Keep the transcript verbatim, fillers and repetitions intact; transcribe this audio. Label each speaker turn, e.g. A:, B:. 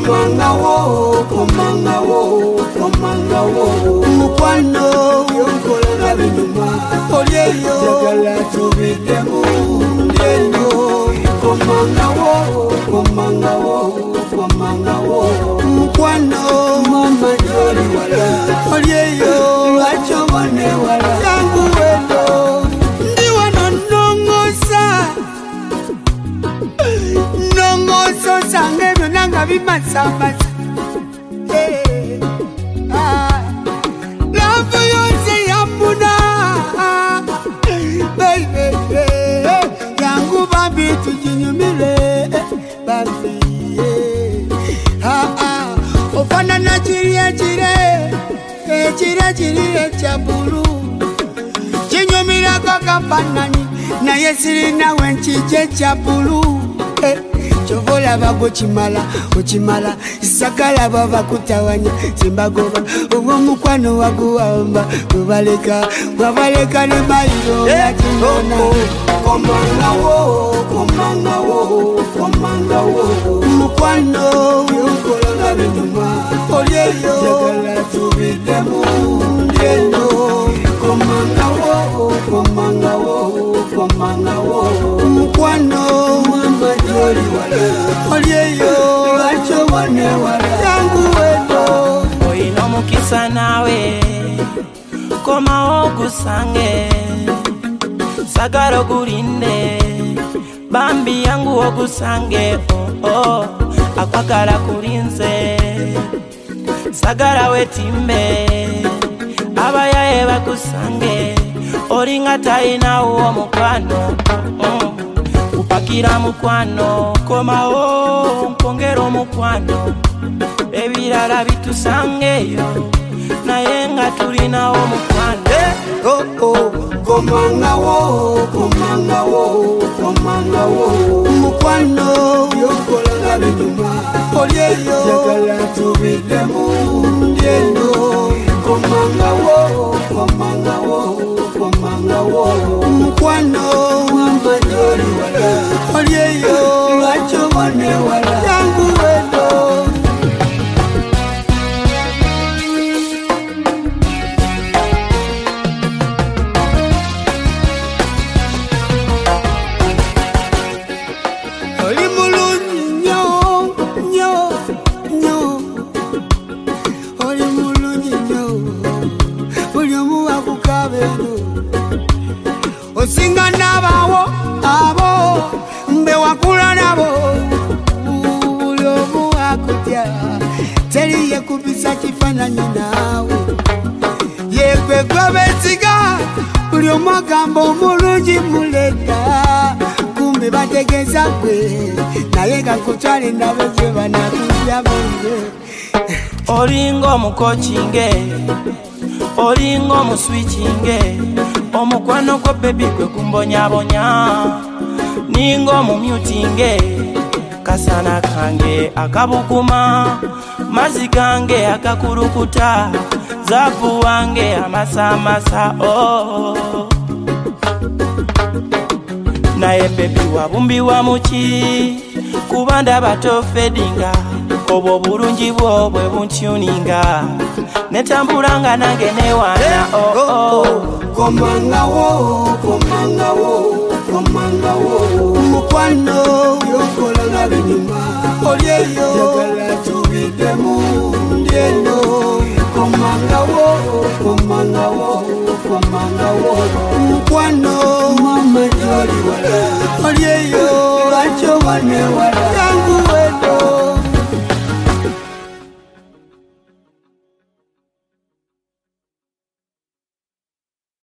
A: Komangawo, komangawo, komangawo. Mukwano, yonkola nabinuma. Olyeyo, jagala tubidemu. Olyeyo, komangawo, komangawo, komangawo. Mukwano, mama joli wala. Olyeyo, achobane wala. Yangu wedo, ndiwa nonongosa. Nongoso sange nanga bimasambasa. Hey, ah, love yonse yamuna, baby. Hey, yangu babi tujinyumile, babi. Ah ah, ofana na chiriya chire, eh chiriya chiriya chabulu. Chinyumila kwa kampanani, na yesiri na wenchiche chabulu. Eh. Chovola bago chimala, uchimala, sakala baba kutawanya, simbagoba, uwo mukwano wagu wamba, kubaleka, kubaleka ne mayo ya kinona. Komangawo, komangawo, komangawo, mukwano, yonkola nabinuma, olyeyo, jagala tubidemu, olyeyo, komangawo, komangawo, komangawo, mukwano, mama joli wala. Olyeyo, achobane wala. Yangu wedo,
B: oino mukisa nawe, koma ogusange, sagara ogulinde, bambi yangu ogusange, oh oh, akwagala kulinze, sagara wetimbe, abayaye bakusange, olinga tayina uwo mukwano, mm. Upakira mukwano, komao, mpongero mukwano, ebirala bitusangeyo, nayenga tulinawo mukwano.
A: Oh oh, komangawo, komangawo, komangawo, mukwano, yonkola nabinuma, olyeyo, jagala tubidemu, olyeyo, komangawo, komangawo, komangawo, mukwano, mama joli wala. Olyeyo, achobane wala. Yangu wedo, oli mulungi nyo, nyo, nyo. Oli mulungi nyo, buli omu wakukabeno. Osinga nabawo, abo, mbe wakula nabo. Buli omu wakutya, teri yekubisa kifananyi nawe. Yegwe gwabesiga, buli omu agamba omulungi muleka. Kumbe bategeza gwe, naye kakutwale ndabe gye banakutya bonge.
B: Olingo mukochinge, olingo muswichinge, omukwano gwo baby gwe kumbonyabonya, ningo mumyutinge, kasana kange akabukuma, mazi gange akakurukuta, zabu wange amasamasa, oh. Naye baby wabumbi wa muchi, kubanda bato fedinga, obo bulungi bwo bwe buntuninga, netambulanga nange newana, oh oh.
A: Komangawo, komangawo, komangawo, mukwano, yonkola nabinuma, olyeyo, jagala tubidemu, olyeyo, komangawo, komangawo, komangawo, mukwano, mama joli wala. Olyeyo, achobane wala.